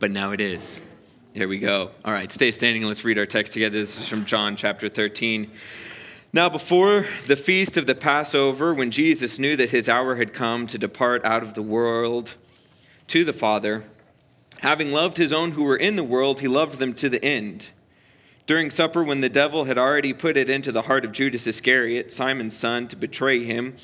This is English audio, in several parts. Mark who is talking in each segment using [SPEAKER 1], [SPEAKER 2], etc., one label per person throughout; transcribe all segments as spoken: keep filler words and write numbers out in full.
[SPEAKER 1] but now it is. Here we go. All right, stay standing and let's read our text together. This is from John chapter thirteen. Now before the feast of the Passover, when Jesus knew that his hour had come to depart out of the world to the Father, having loved his own who were in the world, he loved them to the end. During supper, when the devil had already put it into the heart of Judas Iscariot, Simon's son, to betray him,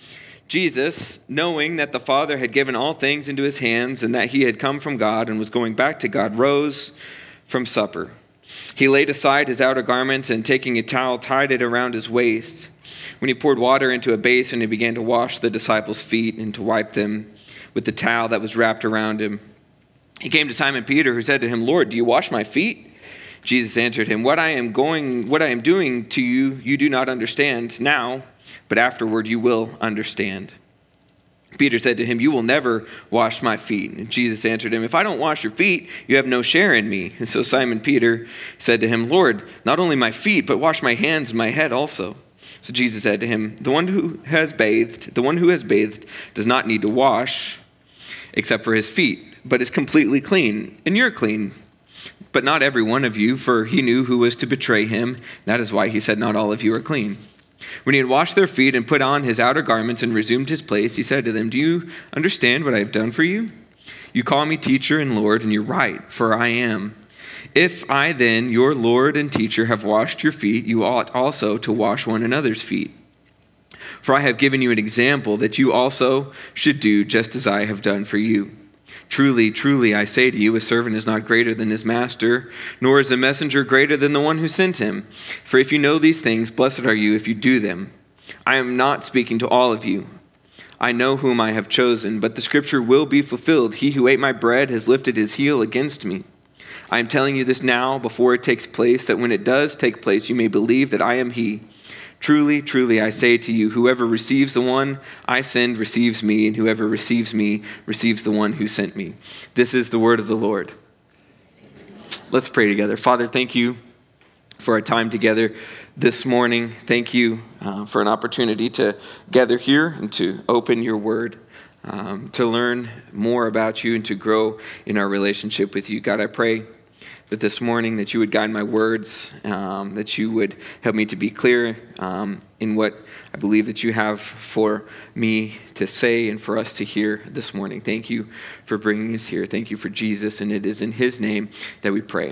[SPEAKER 1] Jesus, knowing that the Father had given all things into his hands and that he had come from God and was going back to God, rose from supper. He laid aside his outer garments and taking a towel tied it around his waist. When he poured water into a basin, he began to wash the disciples' feet and to wipe them with the towel that was wrapped around him. He came to Simon Peter, who said to him, "Lord, do you wash my feet?" Jesus answered him, "What I am going, what I am doing to you, you do not understand now, but afterward you will understand." Peter said to him, "You will never wash my feet." And Jesus answered him, "If I don't wash your feet, you have no share in me." And so Simon Peter said to him, "Lord, not only my feet, but wash my hands and my head also." So Jesus said to him, "The one who has bathed, the one who has bathed does not need to wash except for his feet, but is completely clean. And you're clean, but not every one of you, for he knew who was to betray him. That is why he said, not all of you are clean." When he had washed their feet and put on his outer garments and resumed his place, he said to them, "Do you understand what I have done for you? You call me teacher and Lord, and you're right, for I am. If I then, your Lord and teacher, have washed your feet, you ought also to wash one another's feet. For I have given you an example that you also should do just as I have done for you. Truly, truly, I say to you, a servant is not greater than his master, nor is a messenger greater than the one who sent him. For if you know these things, blessed are you if you do them. I am not speaking to all of you. I know whom I have chosen, but the scripture will be fulfilled. He who ate my bread has lifted his heel against me. I am telling you this now before it takes place, that when it does take place, you may believe that I am he. Truly, truly, I say to you, whoever receives the one I send receives me, and whoever receives me receives the one who sent me." This is the word of the Lord. Let's pray together. Father, thank you for our time together this morning. Thank you uh, for an opportunity to gather here and to open your word, um, to learn more about you and to grow in our relationship with you. God, I pray that this morning that you would guide my words, um, that you would help me to be clear um, in what I believe that you have for me to say and for us to hear this morning. Thank you for bringing us here. Thank you for Jesus, and it is in his name that we pray.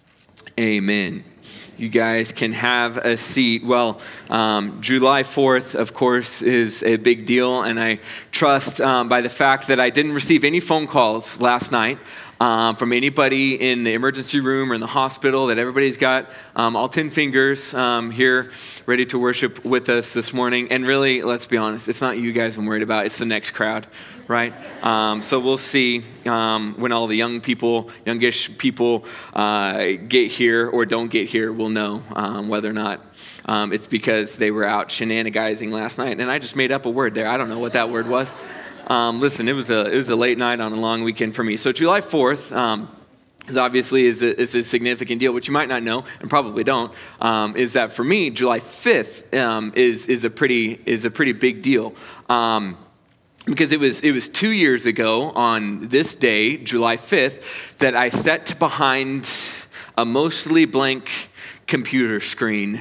[SPEAKER 1] Amen. You guys can have a seat. Well, um, July fourth, of course, is a big deal, and I trust um, by the fact that I didn't receive any phone calls last night Um, from anybody in the emergency room or in the hospital, that everybody's got um, all ten fingers um, here ready to worship with us this morning. And really, let's be honest, it's not you guys I'm worried about, it's the next crowd, right? Um, so we'll see um, when all the young people, youngish people uh, get here or don't get here, we'll know um, whether or not um, it's because they were out shenanigizing last night. And I just made up a word there. I don't know what that word was. Um, listen, it was a it was a late night on a long weekend for me. So July fourth um, is obviously is a, is a significant deal. What you might not know, and probably don't, um, is that for me, July fifth um, is is a pretty is a pretty big deal. Um, Because it was it was two years ago on this day, July fifth, that I sat behind a mostly blank computer screen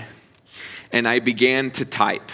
[SPEAKER 1] and I began to type.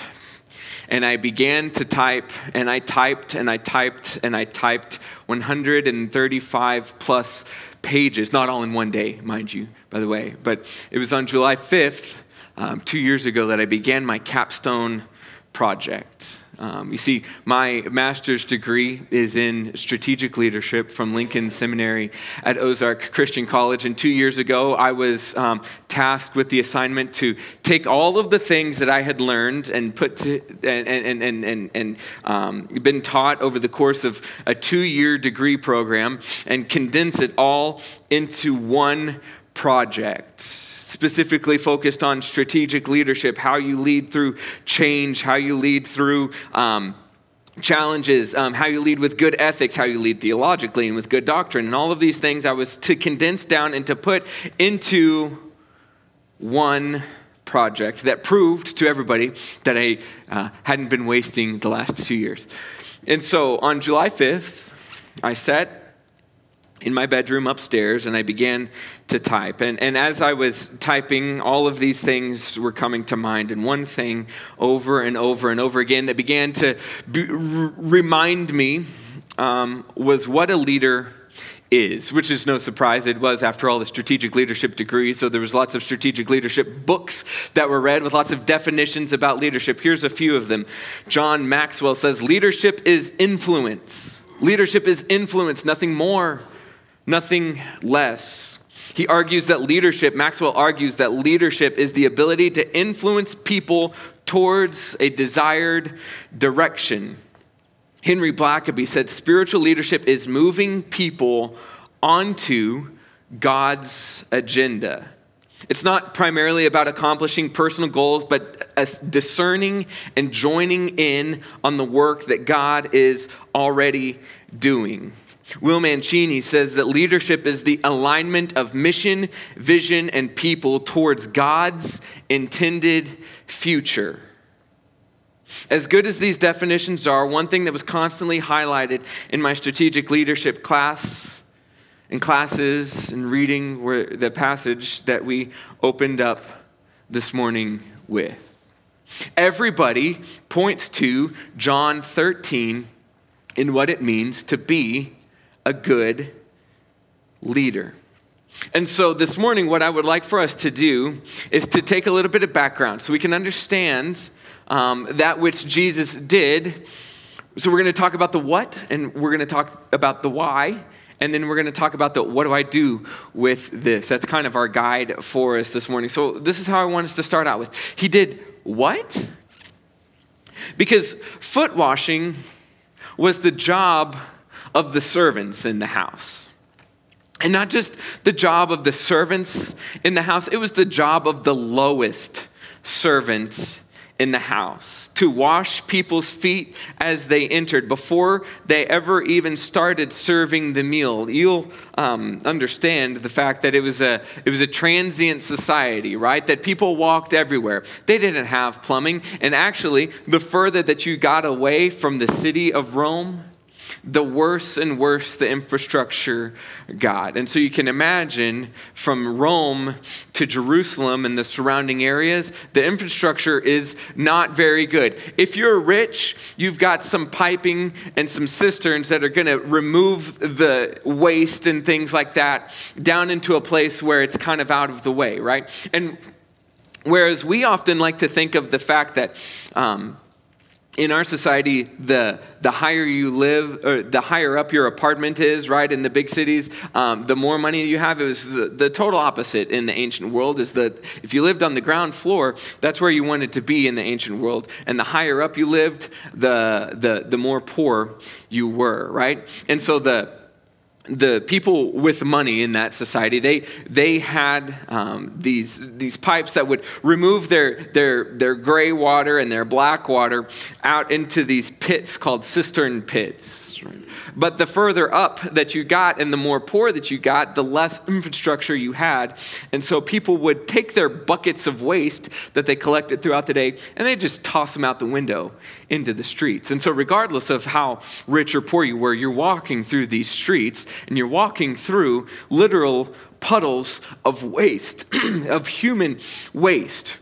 [SPEAKER 1] And I began to type, and I typed, and I typed, and I typed one hundred thirty-five plus pages, not all in one day, mind you, by the way. But it was on July fifth, um, two years ago, that I began my capstone project. Um, you see, my master's degree is in strategic leadership from Lincoln Seminary at Ozark Christian College. And two years ago, I was um, tasked with the assignment to take all of the things that I had learned and put to, and and and and, and um, been taught over the course of a two-year degree program and condense it all into one project, specifically focused on strategic leadership, how you lead through change, how you lead through um, challenges, um, how you lead with good ethics, how you lead theologically and with good doctrine. And all of these things I was to condense down and to put into one project that proved to everybody that I uh, hadn't been wasting the last two years. And so on July fifth, I sat in my bedroom upstairs, and I began to type. And, and as I was typing, all of these things were coming to mind. And one thing over and over and over again that began to be, r- remind me um, was what a leader is, which is no surprise. It was, after all, the strategic leadership degree. So there was lots of strategic leadership books that were read with lots of definitions about leadership. Here's a few of them. John Maxwell says, leadership is influence. Leadership is influence, nothing more, nothing less. He argues that leadership, Maxwell argues that leadership is the ability to influence people towards a desired direction. Henry Blackaby said, spiritual leadership is moving people onto God's agenda. It's not primarily about accomplishing personal goals, but discerning and joining in on the work that God is already doing. Will Mancini says that leadership is the alignment of mission, vision, and people towards God's intended future. As good as these definitions are, one thing that was constantly highlighted in my strategic leadership class and classes and reading were the passage that we opened up this morning with. Everybody points to John thirteen in what it means to be a good leader. And so this morning, what I would like for us to do is to take a little bit of background so we can understand um, that which Jesus did. So we're going to talk about the what, and we're going to talk about the why, and then we're going to talk about the what do I do with this. That's kind of our guide for us this morning. So this is how I want us to start out with. He did what? Because foot washing was the job of the servants in the house. And not just the job of the servants in the house, it was the job of the lowest servants in the house, to wash people's feet as they entered before they ever even started serving the meal. You'll um, understand the fact that it was a it was a transient society, right? That people walked everywhere. They didn't have plumbing, and actually, the further that you got away from the city of Rome, the worse and worse the infrastructure got. And so you can imagine from Rome to Jerusalem and the surrounding areas, the infrastructure is not very good. If you're rich, you've got some piping and some cisterns that are going to remove the waste and things like that down into a place where it's kind of out of the way, right? And whereas we often like to think of the fact that um, in our society, the the higher you live, or the higher up your apartment is, right, in the big cities, um, the more money you have. It was the, the total opposite in the ancient world, is that if you lived on the ground floor, that's where you wanted to be in the ancient world. And the higher up you lived, the the the more poor you were, right? And so the The people with money in that society, they they had um, these these pipes that would remove their their their gray water and their black water out into these pits called cistern pits. But the further up that you got and the more poor that you got, the less infrastructure you had. And so people would take their buckets of waste that they collected throughout the day and they just toss them out the window into the streets. And so regardless of how rich or poor you were, you're walking through these streets and you're walking through literal puddles of waste, of human waste.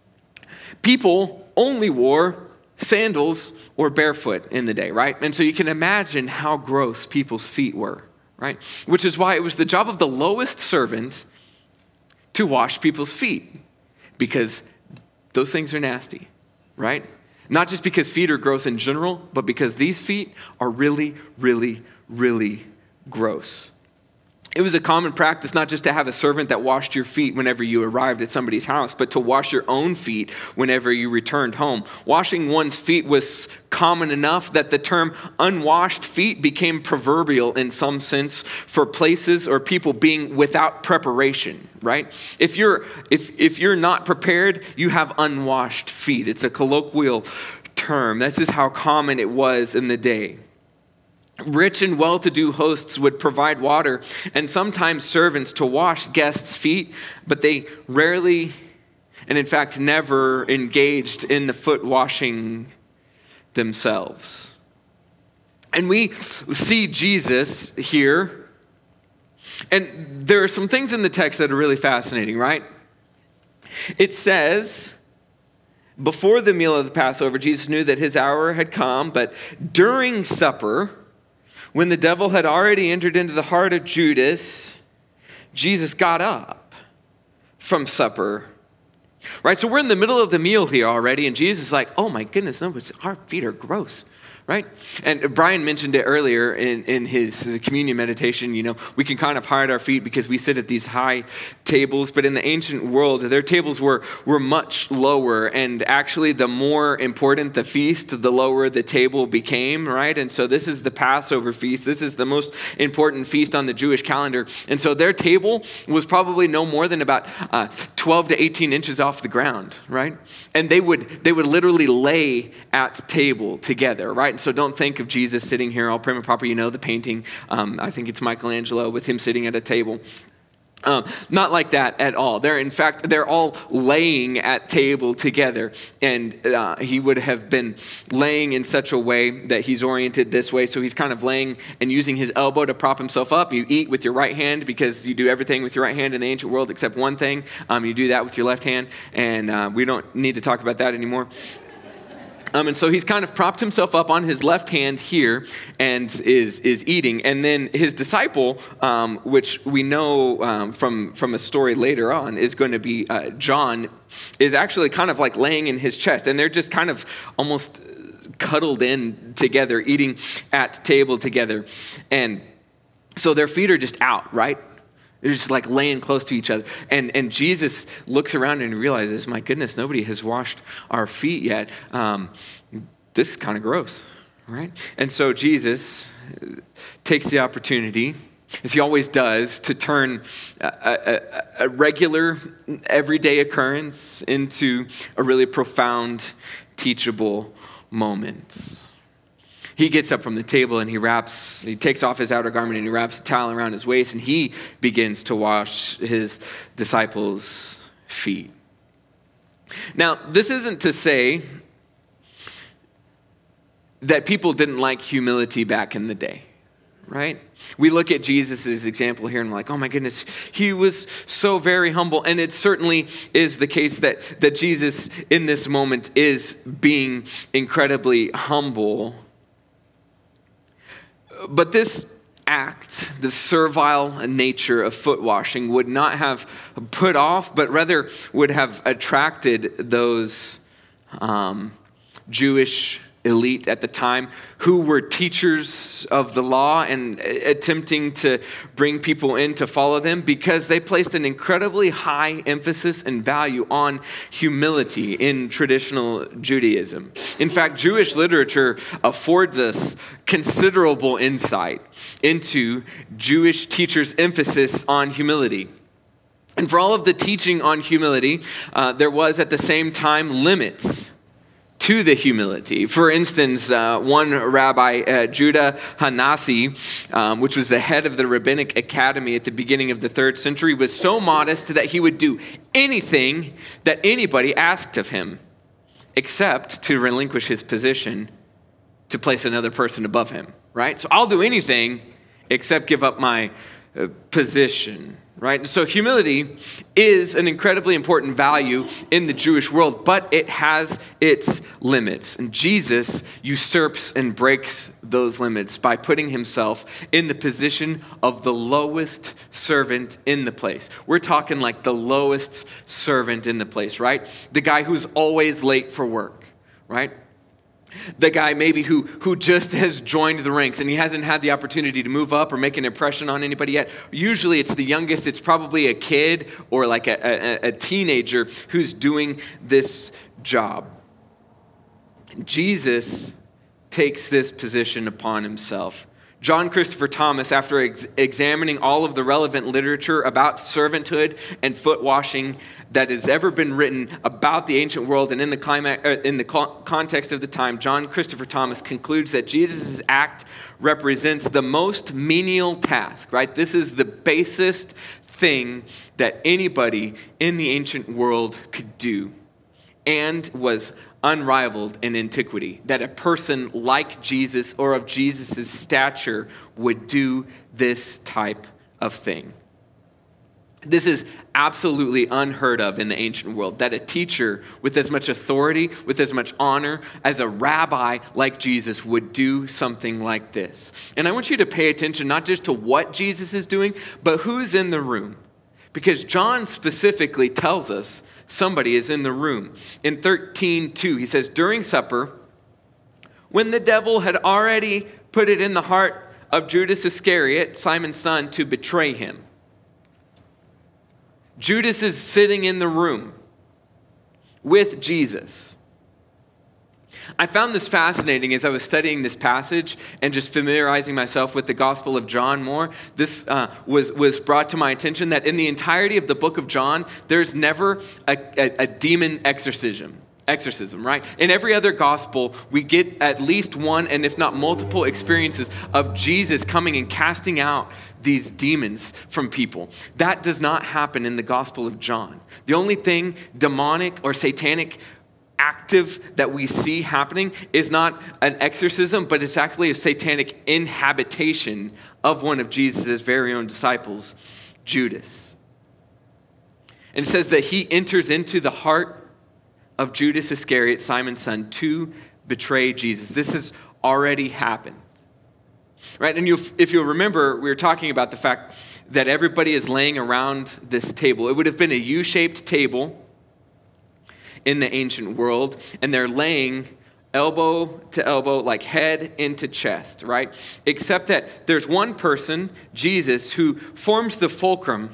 [SPEAKER 1] People only wore sandals or barefoot in the day, right? And so you can imagine how gross people's feet were, right? Which is why it was the job of the lowest servant to wash people's feet, because those things are nasty, right? Not just because feet are gross in general, but because these feet are really, really, really gross. It was a common practice not just to have a servant that washed your feet whenever you arrived at somebody's house, but to wash your own feet whenever you returned home. Washing one's feet was common enough that the term unwashed feet became proverbial in some sense for places or people being without preparation, right? If you're if if you're not prepared, you have unwashed feet. It's a colloquial term. This is how common it was in the day. Rich and well-to-do hosts would provide water and sometimes servants to wash guests' feet, but they rarely, and in fact never, engaged in the foot washing themselves. And we see Jesus here And there are some things in the text that are really fascinating, right? It says, before the meal of the Passover, Jesus knew that his hour had come, but during supper, when the devil had already entered into the heart of Judas, Jesus got up from supper. Right? So we're in the middle of the meal here already, and Jesus is like, oh my goodness, no, our feet are gross. Right? And Brian mentioned it earlier in, in his communion meditation. You know, we can kind of hide our feet because we sit at these high tables, but in the ancient world, their tables were, were much lower. And actually, the more important the feast, the lower the table became, right? And so this is the Passover feast. This is the most important feast on the Jewish calendar. And so their table was probably no more than about uh, twelve to eighteen inches off the ground, right? And they would, they would literally lay at table together, right? And so don't think of Jesus sitting here all prim and proper. You know the painting. Um, I think it's Michelangelo with him sitting at a table. Um, not like that at all. They're, in fact, they're all laying at table together. And uh, he would have been laying in such a way that he's oriented this way. So he's kind of laying and using his elbow to prop himself up. You eat with your right hand because you do everything with your right hand in the ancient world except one thing. Um, you do that with your left hand. And uh, we don't need to talk about that anymore. Um, and so he's kind of propped himself up on his left hand here and is is eating. And then his disciple, um, which we know um, from, from a story later on, is going to be uh, John, is actually kind of like laying in his chest. And they're just kind of almost cuddled in together, eating at table together. And so their feet are just out, right? They're just like laying close to each other. And and Jesus looks around and realizes, my goodness, nobody has washed our feet yet. Um, this is kind of gross, right? And so Jesus takes the opportunity, as he always does, to turn a, a, a regular, everyday occurrence into a really profound, teachable moment. He gets up from the table and he wraps, he takes off his outer garment and he wraps a towel around his waist and he begins to wash his disciples' feet. Now, this isn't to say that people didn't like humility back in the day, right? We look at Jesus' example here and we're like, oh my goodness, he was so very humble. And it certainly is the case that, that Jesus in this moment is being incredibly humble. But this act, the servile nature of foot washing, would not have put off, but rather would have attracted those um, Jewish elite at the time who were teachers of the law and attempting to bring people in to follow them, because they placed an incredibly high emphasis and value on humility in traditional Judaism. In fact, Jewish literature affords us considerable insight into Jewish teachers' emphasis on humility. And for all of the teaching on humility, uh, there was at the same time limits to the humility. For instance, uh, one rabbi, uh, Judah Hanasi, um, which was the head of the rabbinic academy at the beginning of the third century, was so modest that he would do anything that anybody asked of him, except to relinquish his position to place another person above him, right? So I'll do anything except give up my uh, position. Right? So humility is an incredibly important value in the Jewish world, but it has its limits. And Jesus usurps and breaks those limits by putting himself in the position of the lowest servant in the place. We're talking like the lowest servant in the place, right? The guy who's always late for work, right? The guy maybe who, who just has joined the ranks and he hasn't had the opportunity to move up or make an impression on anybody yet. Usually it's the youngest. It's probably a kid or like a, a, a teenager who's doing this job. Jesus takes this position upon himself. John Christopher Thomas, after ex- examining all of the relevant literature about servanthood and foot washing that has ever been written about the ancient world and in the, climax, uh, in the co- context of the time, John Christopher Thomas concludes that Jesus' act represents the most menial task, right? This is the basest thing that anybody in the ancient world could do and was unrivaled in antiquity, that a person like Jesus or of Jesus' stature would do this type of thing. This is absolutely unheard of in the ancient world, that a teacher with as much authority, with as much honor as a rabbi like Jesus would do something like this. And I want you to pay attention not just to what Jesus is doing, but who's in the room. Because John specifically tells us somebody is in the room. In thirteen two, he says, during supper, when the devil had already put it in the heart of Judas Iscariot, Simon's son, to betray him. Judas is sitting in the room with Jesus. I found this fascinating as I was studying this passage and just familiarizing myself with the Gospel of John more. This uh, was, was brought to my attention that in the entirety of the book of John, there's never a, a, a demon exorcism. Exorcism, right? In every other gospel, we get at least one, and if not multiple, experiences of Jesus coming and casting out these demons from people. That does not happen in the Gospel of John. The only thing demonic or satanic active that we see happening is not an exorcism, but it's actually a satanic inhabitation of one of Jesus' very own disciples, Judas. And it says that he enters into the heart of Judas Iscariot, Simon's son, to betray Jesus. This has already happened. Right? And you'll, if you'll remember, we were talking about the fact that everybody is laying around this table. It would have been a U-shaped table in the ancient world, and they're laying elbow to elbow, like head into chest, right? Except that there's one person, Jesus, who forms the fulcrum,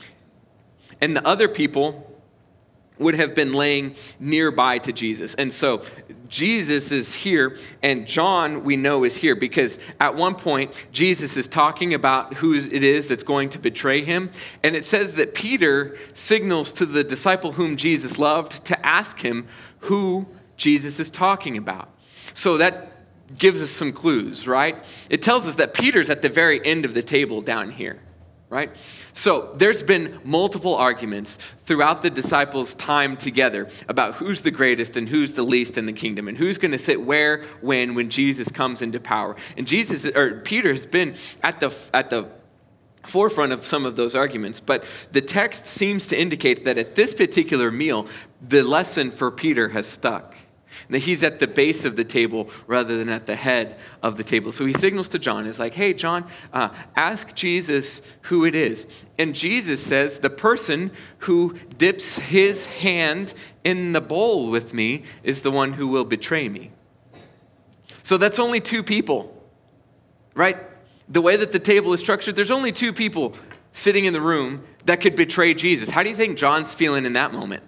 [SPEAKER 1] and the other people would have been laying nearby to Jesus. And so Jesus is here, and John, we know, is here because at one point, Jesus is talking about who it is that's going to betray him. And it says that Peter signals to the disciple whom Jesus loved to ask him who Jesus is talking about. So that gives us some clues, right? It tells us that Peter's at the very end of the table down here. Right? So there's been multiple arguments throughout the disciples' time together about who's the greatest and who's the least in the kingdom and who's going to sit where, when, when Jesus comes into power. And Jesus, or Peter, has been at the at the forefront of some of those arguments. But the text seems to indicate that at this particular meal, the lesson for Peter has stuck. That he's at the base of the table rather than at the head of the table. So he signals to John. He's like, hey, John, uh, ask Jesus who it is. And Jesus says, the person who dips his hand in the bowl with me is the one who will betray me. So that's only two people, right? The way that the table is structured, there's only two people sitting in the room that could betray Jesus. How do you think John's feeling in that moment?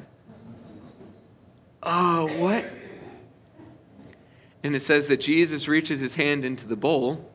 [SPEAKER 1] Oh, what? And it says that Jesus reaches his hand into the bowl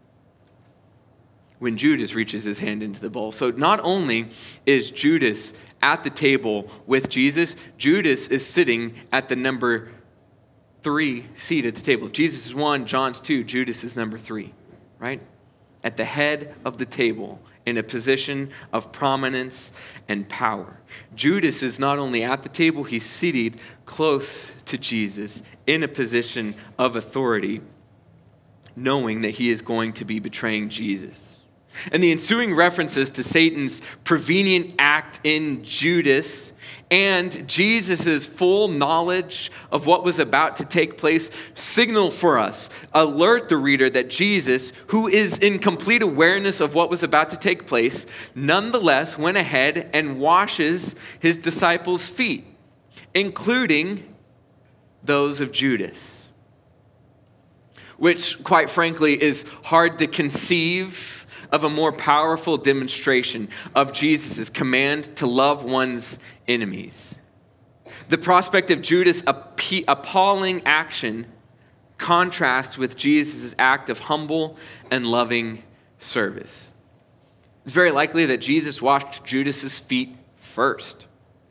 [SPEAKER 1] when Judas reaches his hand into the bowl. So not only is Judas at the table with Jesus, Judas is sitting at the number three seat at the table. If Jesus is one, John's two, Judas is number three, right? At the head of the table in a position of prominence and power. Judas is not only at the table, he's seated close to Jesus in a position of authority, knowing that he is going to be betraying Jesus. And the ensuing references to Satan's prevenient act in Judas and Jesus' full knowledge of what was about to take place signal for us, alert the reader that Jesus, who is in complete awareness of what was about to take place, nonetheless went ahead and washes his disciples' feet, including those of Judas, which, quite frankly, is hard to conceive of a more powerful demonstration of Jesus' command to love one's enemies. The prospect of Judas' appalling action contrasts with Jesus' act of humble and loving service. It's very likely that Jesus washed Judas' feet first.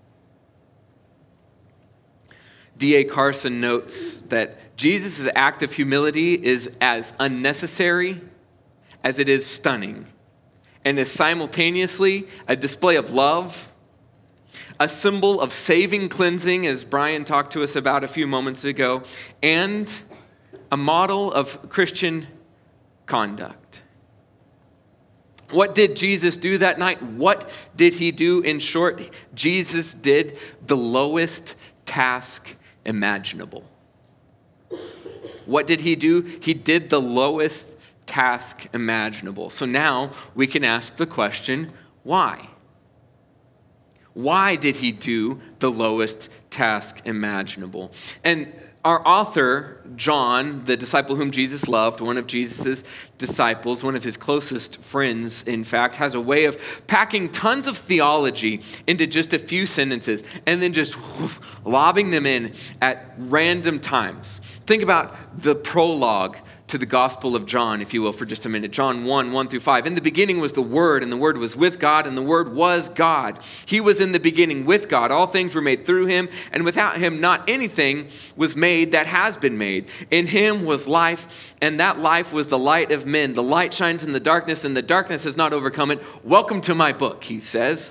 [SPEAKER 1] D A Carson notes that Jesus' act of humility is as unnecessary as it is stunning, and is simultaneously a display of love, a symbol of saving cleansing, as Brian talked to us about a few moments ago, and a model of Christian conduct. What did Jesus do that night? What did he do? In short, Jesus did the lowest task imaginable. What did he do? He did the lowest task imaginable. So now we can ask the question, why? Why did he do the lowest task imaginable? And our author, John, the disciple whom Jesus loved, one of Jesus' disciples, one of his closest friends, in fact, has a way of packing tons of theology into just a few sentences and then just whoosh, lobbing them in at random times. Think about the prologue to the Gospel of John, if you will, for just a minute. John one, one through five. In the beginning was the Word, and the Word was with God, and the Word was God. He was in the beginning with God. All things were made through him, and without him not anything was made that has been made. In him was life, and that life was the light of men. The light shines in the darkness, and the darkness has not overcome it. Welcome to my book, he says.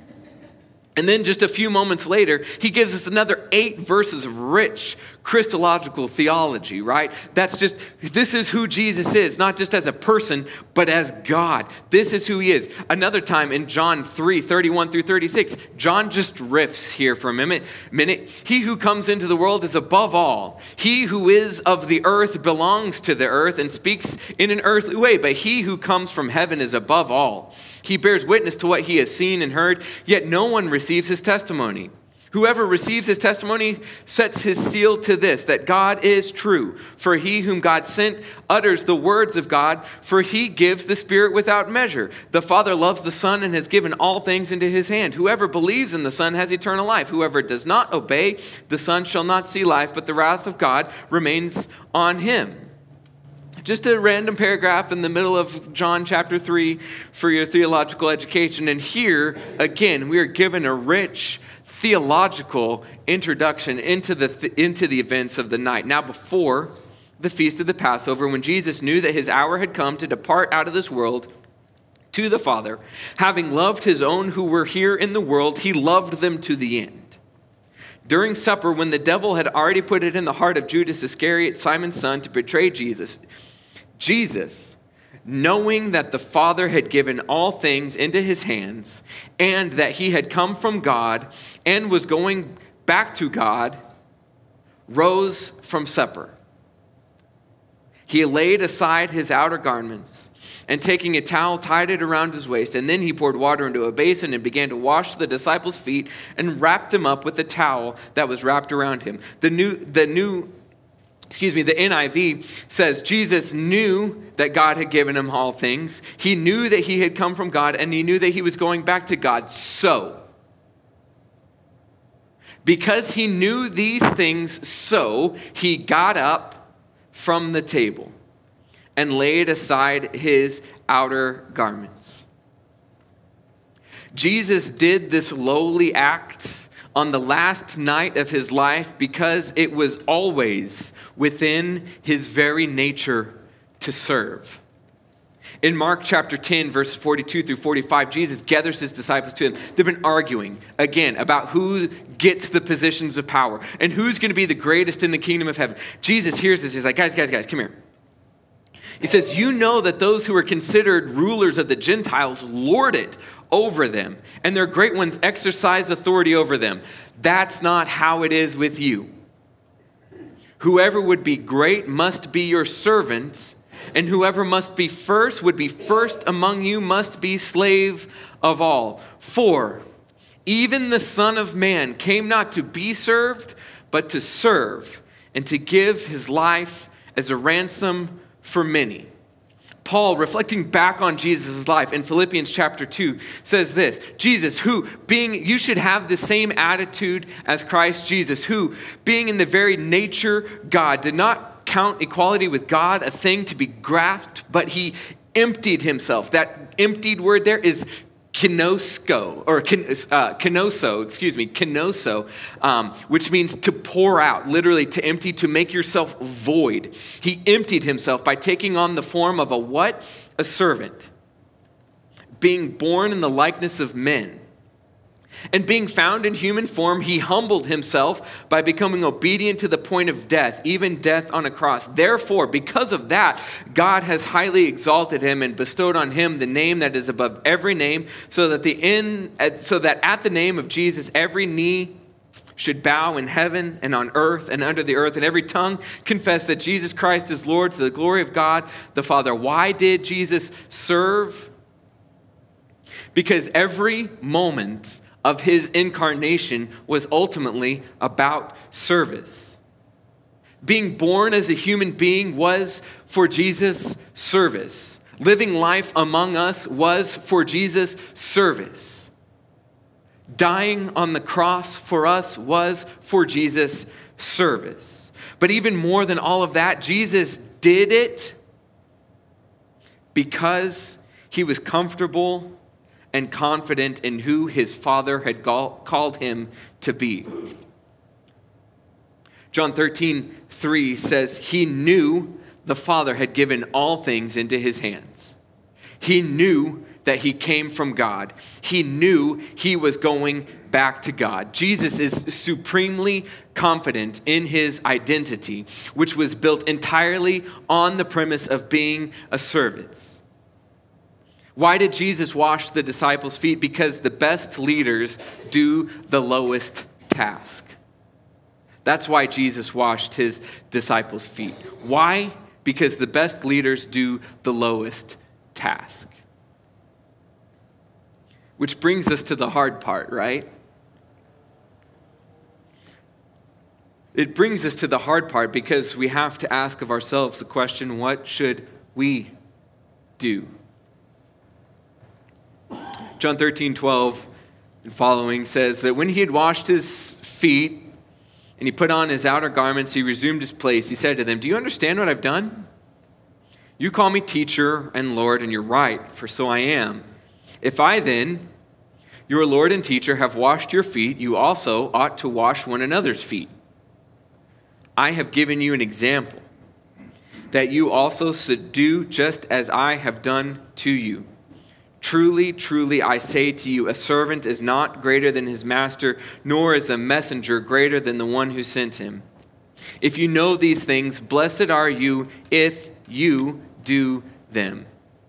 [SPEAKER 1] And then just a few moments later, he gives us another eight verses of rich Christological theology, right? That's just, this is who Jesus is, not just as a person, but as God. This is who he is. Another time in John three, thirty-one through thirty-six, John just riffs here for a minute. minute. He who comes into the world is above all. He who is of the earth belongs to the earth and speaks in an earthly way, but he who comes from heaven is above all. He bears witness to what he has seen and heard, yet no one receives his testimony. Whoever receives his testimony sets his seal to this, that God is true. For he whom God sent utters the words of God, for he gives the Spirit without measure. The Father loves the Son and has given all things into his hand. Whoever believes in the Son has eternal life. Whoever does not obey the Son shall not see life, but the wrath of God remains on him. Just a random paragraph in the middle of John chapter three for your theological education. And here, again, we are given a rich theological introduction into the, into the events of the night. Now, before the feast of the Passover, when Jesus knew that his hour had come to depart out of this world to the Father, having loved his own who were here in the world, he loved them to the end. During supper, when the devil had already put it in the heart of Judas Iscariot, Simon's son, to betray Jesus, Jesus, knowing that the Father had given all things into his hands and that he had come from God and was going back to God, rose from supper. He laid aside his outer garments and taking a towel tied it around his waist, and then he poured water into a basin and began to wash the disciples' feet and wrapped them up with the towel that was wrapped around him. The new, the new Excuse me, the N I V says Jesus knew that God had given him all things. He knew that he had come from God, and he knew that he was going back to God. So, because he knew these things, so he got up from the table and laid aside his outer garments. Jesus did this lowly act on the last night of his life because it was always within his very nature to serve. In Mark chapter ten, verses forty-two through forty-five, Jesus gathers his disciples to him. They've been arguing, again, about who gets the positions of power and who's going to be the greatest in the kingdom of heaven. Jesus hears this. He's like, guys, guys, guys, come here. He says, you know that those who are considered rulers of the Gentiles lord it over them, and their great ones exercise authority over them. That's not how it is with you. Whoever would be great must be your servants, and whoever must be first would be first among you, must be slave of all. For even the Son of Man came not to be served, but to serve, and to give his life as a ransom for many. Paul, reflecting back on Jesus' life in Philippians chapter two, says this: Jesus, who, being, you should have the same attitude as Christ Jesus, who, being in the very nature God, did not count equality with God a thing to be grasped, but he emptied himself. That emptied word there is kenosko, or uh, kenoso, excuse me, kenoso, um, which means to pour out, literally to empty, to make yourself void. He emptied himself by taking on the form of a what? A servant. Being born in the likeness of men, And being found in human form, he humbled himself by becoming obedient to the point of death, even death on a cross. Therefore, because of that, God has highly exalted him and bestowed on him the name that is above every name, so that the in so that at the name of Jesus every knee should bow in heaven and on earth and under the earth, and every tongue confess that Jesus Christ is Lord, to the glory of God the Father. Why did Jesus serve? Because every moment of his incarnation was ultimately about service. Being born as a human being was for Jesus' service. Living life among us was for Jesus' service. Dying on the cross for us was for Jesus' service. But even more than all of that, Jesus did it because he was comfortable and confident in who his Father had called him to be. John thirteen three says, he knew the Father had given all things into his hands. He knew that he came from God. He knew he was going back to God. Jesus is supremely confident in his identity, which was built entirely on the premise of being a servant. Why did Jesus wash the disciples' feet? Because the best leaders do the lowest task. That's why Jesus washed his disciples' feet. Why? Because the best leaders do the lowest task. Which brings us to the hard part, right? It brings us to the hard part because we have to ask of ourselves the question, what should we do? John thirteen twelve and following says that when he had washed his feet and he put on his outer garments, he resumed his place. He said to them, do you understand what I've done? You call me teacher and Lord, and you're right, for so I am. If I then, your Lord and teacher, have washed your feet, you also ought to wash one another's feet. I have given you an example, that you also should do just as I have done to you. Truly, truly, I say to you, a servant is not greater than his master, nor is a messenger greater than the one who sent him. If you know these things, blessed are you if you do them.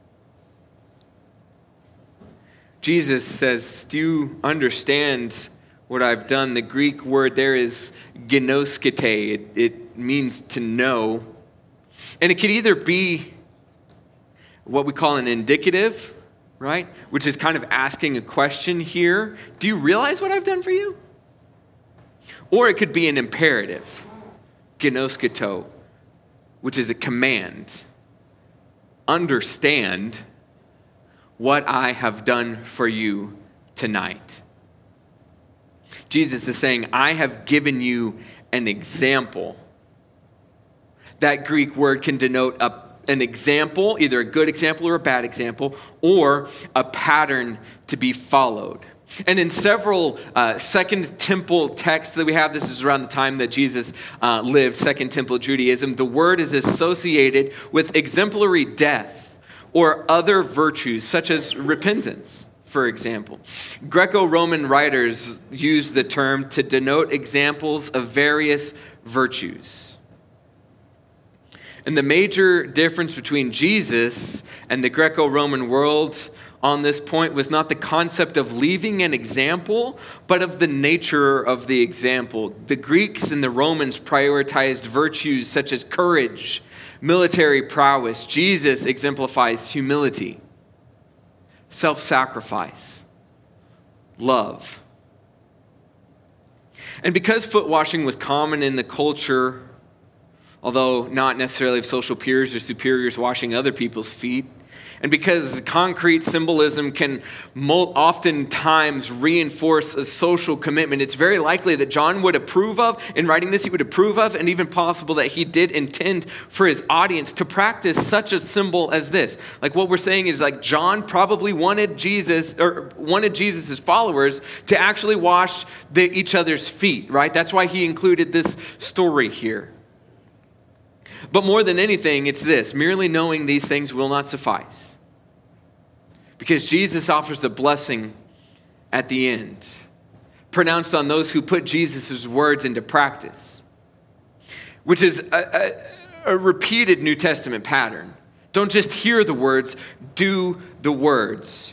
[SPEAKER 1] Jesus says, do you understand what I've done? The Greek word there is gnoskete. It, it means to know. And it could either be what we call an indicative, right? Which is kind of asking a question here. Do you realize what I've done for you? Or it could be an imperative, gnosketo, which is a command. Understand what I have done for you tonight. Jesus is saying, I have given you an example. That Greek word can denote a an example, either a good example or a bad example, or a pattern to be followed. And in several uh, Second Temple texts that we have, this is around the time that Jesus uh, lived, Second Temple Judaism, the word is associated with exemplary death or other virtues, such as repentance, for example. Greco-Roman writers use the term to denote examples of various virtues. And the major difference between Jesus and the Greco-Roman world on this point was not the concept of leaving an example, but of the nature of the example. The Greeks and the Romans prioritized virtues such as courage, military prowess. Jesus exemplifies humility, self-sacrifice, love. And because foot washing was common in the culture, although not necessarily of social peers or superiors washing other people's feet, and because concrete symbolism can oftentimes reinforce a social commitment, it's very likely that John would approve of, in writing this, he would approve of, and even possible that he did intend for his audience to practice such a symbol as this. Like what we're saying is like John probably wanted Jesus, or wanted Jesus' followers to actually wash the, each other's feet, right? That's why he included this story here. But more than anything, it's this: merely knowing these things will not suffice. Because Jesus offers a blessing at the end. pronounced on those who put Jesus' words into practice, which is a, a, a repeated New Testament pattern. Don't just hear the words, do the words.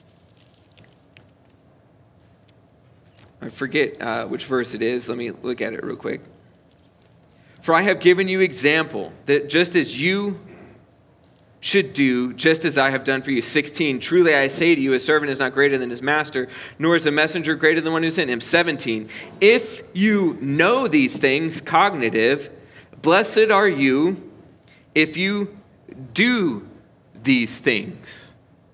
[SPEAKER 1] I forget uh, which verse it is. Let me look at it real quick. For I have given you example that just as you should do, just as I have done for you. sixteen, truly I say to you, a servant is not greater than his master, nor is a messenger greater than one who sent him. seventeen, if you know these things, cognitive, blessed are you if you do these things.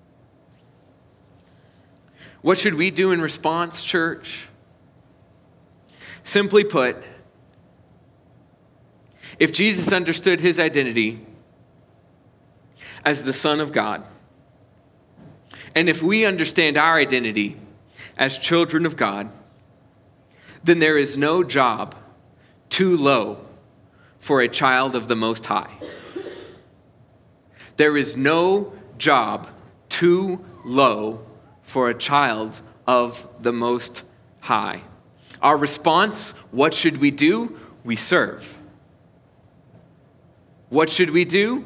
[SPEAKER 1] What should we do in response, church? Simply put, if Jesus understood his identity as the Son of God, and if we understand our identity as children of God, then there is no job too low for a child of the Most High. There is no job too low for a child of the Most High. Our response, what should we do? We serve. What should we do?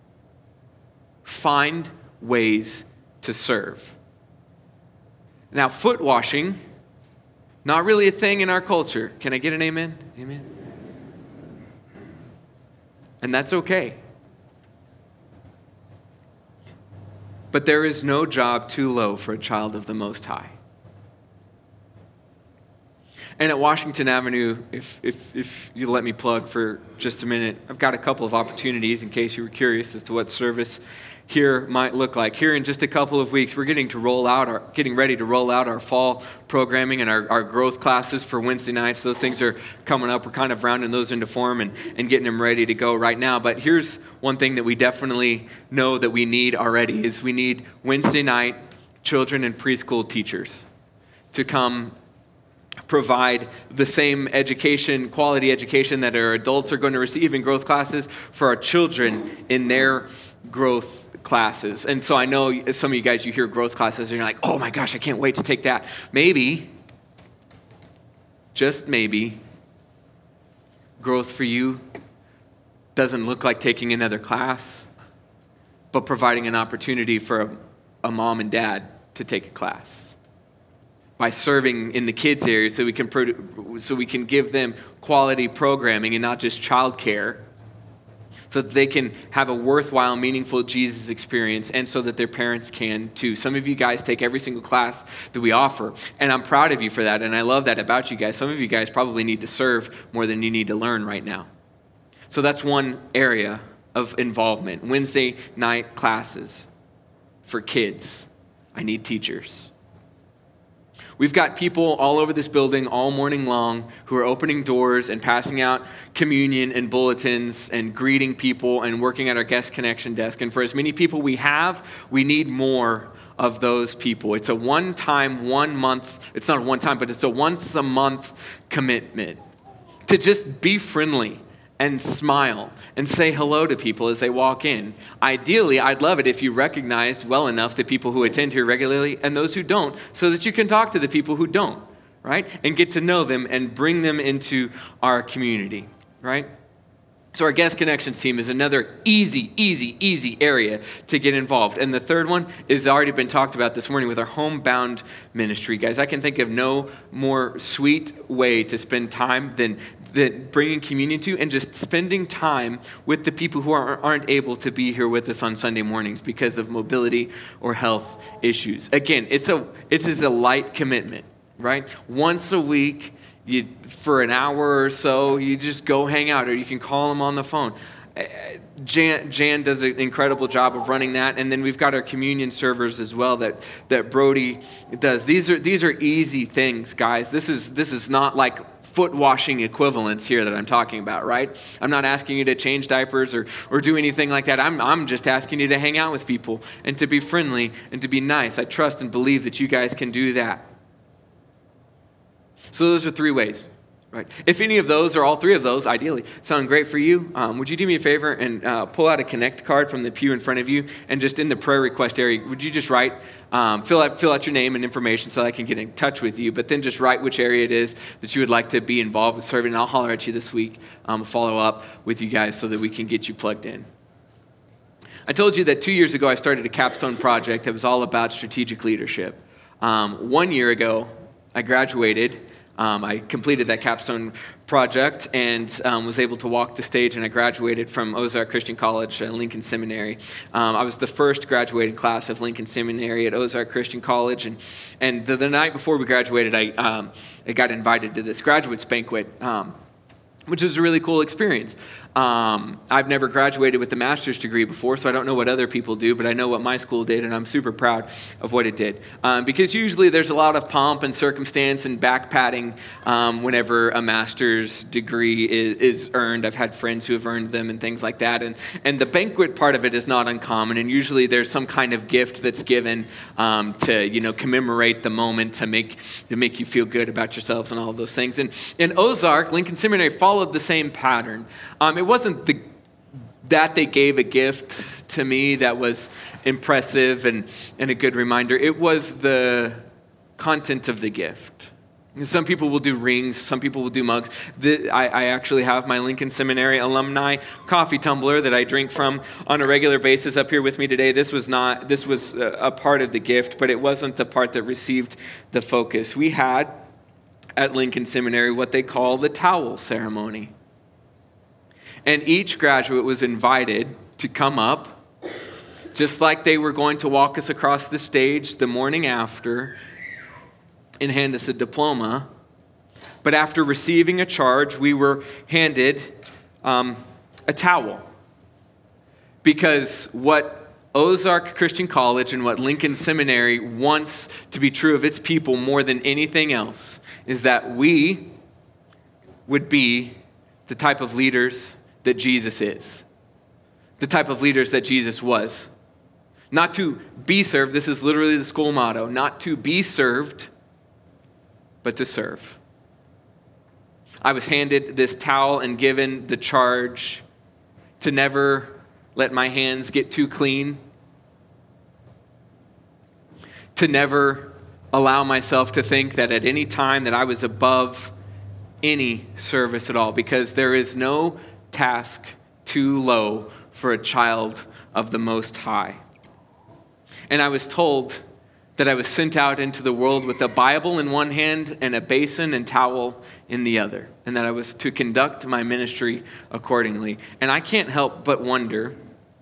[SPEAKER 1] Find ways to serve. Now, foot washing, not really a thing in our culture. Can I get an amen? Amen. And that's okay. But there is no job too low for a child of the Most High. And at Washington Avenue, if, if, if you let me plug for just a minute, I've got a couple of opportunities in case you were curious as to what service here might look like. Here in just a couple of weeks, we're getting to roll out our, getting ready to roll out our fall programming and our, our growth classes for Wednesday nights. Those things are coming up. We're kind of rounding those into form and, and getting them ready to go right now. But here's one thing that we definitely know that we need already is we need Wednesday night children and preschool teachers to come provide the same education, quality education that our adults are going to receive in growth classes for our children in their growth classes. And so I know some of you guys, you hear growth classes and you're like, oh my gosh, I can't wait to take that. Maybe, just maybe, growth for you doesn't look like taking another class, but providing an opportunity for a, a mom and dad to take a class by serving in the kids area so we can so we can give them quality programming and not just childcare, so that they can have a worthwhile, meaningful Jesus experience, and so that their parents can too. Some of you guys take every single class that we offer, and I'm proud of you for that, and I love that about you guys. Some of you guys probably need to serve more than you need to learn right now. So that's one area of involvement. Wednesday night classes for kids. I need teachers. We've got people all over this building all morning long who are opening doors and passing out communion and bulletins and greeting people and working at our guest connection desk. And for as many people we have, we need more of those people. It's a one-time, one-month, it's not a one-time, but it's a once-a-month commitment to just be friendly and smile and say hello to people as they walk in. Ideally, I'd love it if you recognized well enough the people who attend here regularly and those who don't, so that you can talk to the people who don't, right? And get to know them and bring them into our community, right? So our guest connections team is another easy, easy, easy area to get involved. And the third one is already been talked about this morning with our homebound ministry. Guys, I can think of no more sweet way to spend time than that bringing communion to and just spending time with the people who are, aren't able to be here with us on Sunday mornings because of mobility or health issues. Again, it's a it is a light commitment, right? Once a week, you for an hour or so, you just go hang out, or you can call them on the phone. Jan, Jan does an incredible job of running that, and then we've got our communion servers as well that that Brody does. These are these are easy things, guys. This is this is not like foot washing equivalents here that I'm talking about, right? I'm not asking you to change diapers or or do anything like that. I'm I'm just asking you to hang out with people and to be friendly and to be nice. I trust and believe that you guys can do that. So those are three ways. Right. If any of those or all three of those, ideally, sound great for you, um, would you do me a favor and uh, pull out a Connect card from the pew in front of you, and just in the prayer request area, would you just write, um, fill out fill out your name and information so I can get in touch with you, but then just write which area it is that you would like to be involved with serving, and I'll holler at you this week, um, follow up with you guys so that we can get you plugged in. I told you that two years ago I started a capstone project that was all about strategic leadership. Um, one year ago, I graduated. Um, I completed that capstone project and um, was able to walk the stage, and I graduated from Ozark Christian College and Lincoln Seminary. Um, I was the first graduating class of Lincoln Seminary at Ozark Christian College, and and the, the night before we graduated, I, um, I got invited to this graduates banquet, um, which was a really cool experience. Um, I've never graduated with a master's degree before, so I don't know what other people do, but I know what my school did, and I'm super proud of what it did. Um, because usually there's a lot of pomp and circumstance and back-patting um, whenever a master's degree is, is earned. I've had friends who have earned them and things like that, and, and the banquet part of it is not uncommon, and usually there's some kind of gift that's given um, to, you know, commemorate the moment, to make to make you feel good about yourselves and all of those things. And in Ozark, Lincoln Seminary followed the same pattern. Um, it wasn't the, that they gave a gift to me that was impressive and, and a good reminder. It was the content of the gift. And some people will do rings. Some people will do mugs. The, I, I actually have my Lincoln Seminary alumni coffee tumbler that I drink from on a regular basis up here with me today. This was not. This was a, a part of the gift, but it wasn't the part that received the focus. We had at Lincoln Seminary what they call the towel ceremony. And each graduate was invited to come up, just like they were going to walk us across the stage the morning after and hand us a diploma. But after receiving a charge, we were handed um, a towel. Because what Ozark Christian College and what Lincoln Seminary wants to be true of its people more than anything else is that we would be the type of leaders that Jesus is, the type of leaders that Jesus was. Not to be served, this is literally the school motto, not to be served, but to serve. I was handed this towel and given the charge to never let my hands get too clean, to never allow myself to think that at any time that I was above any service at all, because there is no task too low for a child of the Most High. And I was told that I was sent out into the world with a Bible in one hand and a basin and towel in the other, and that I was to conduct my ministry accordingly. And I can't help but wonder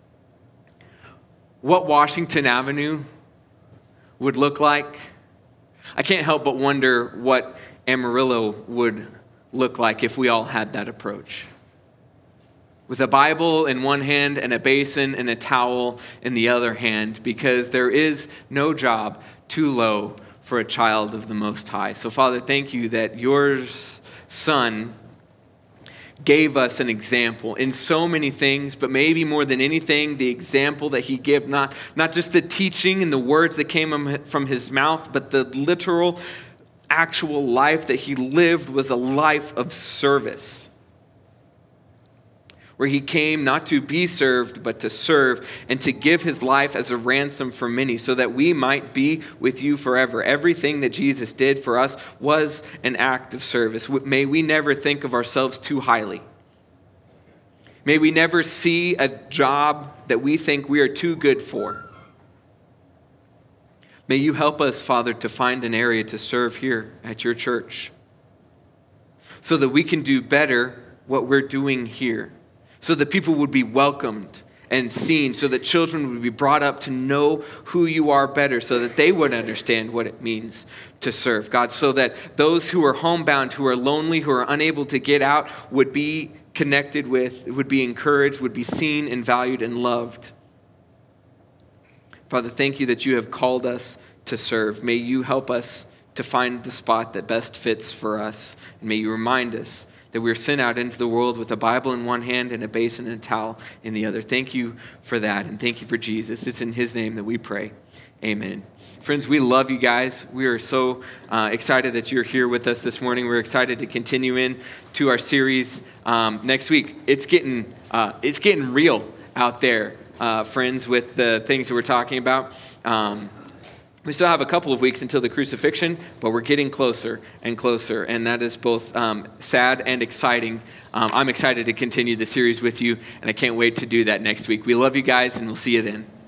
[SPEAKER 1] what Washington Avenue would look like. I can't help but wonder what Amarillo would look like if we all had that approach. With a Bible in one hand and a basin and a towel in the other hand, because there is no job too low for a child of the Most High. So, Father, thank you that your Son gave us an example in so many things, but maybe more than anything, the example that he gave, not, not just the teaching and the words that came from his mouth, but the literal, actual life that he lived was a life of service, where he came not to be served, but to serve and to give his life as a ransom for many so that we might be with you forever. Everything that Jesus did for us was an act of service. May we never think of ourselves too highly. May we never see a job that we think we are too good for. May you help us, Father, to find an area to serve here at your church so that we can do better what we're doing here, so that people would be welcomed and seen, so that children would be brought up to know who you are better, so that they would understand what it means to serve, God, so that those who are homebound, who are lonely, who are unable to get out, would be connected with, would be encouraged, would be seen and valued and loved. Father, thank you that you have called us to serve. May you help us to find the spot that best fits for us. And may you remind us that we're sent out into the world with a Bible in one hand and a basin and a towel in the other. Thank you for that, and thank you for Jesus. It's in his name that we pray. Amen. Friends, we love you guys. We are so uh, excited that you're here with us this morning. We're excited to continue in to our series um, next week. It's getting uh, it's getting real out there, uh, friends, with the things that we're talking about. Um, we still have a couple of weeks until the crucifixion, but we're getting closer and closer, and that is both um, sad and exciting. Um, I'm excited to continue the series with you, and I can't wait to do that next week. We love you guys, and we'll see you then.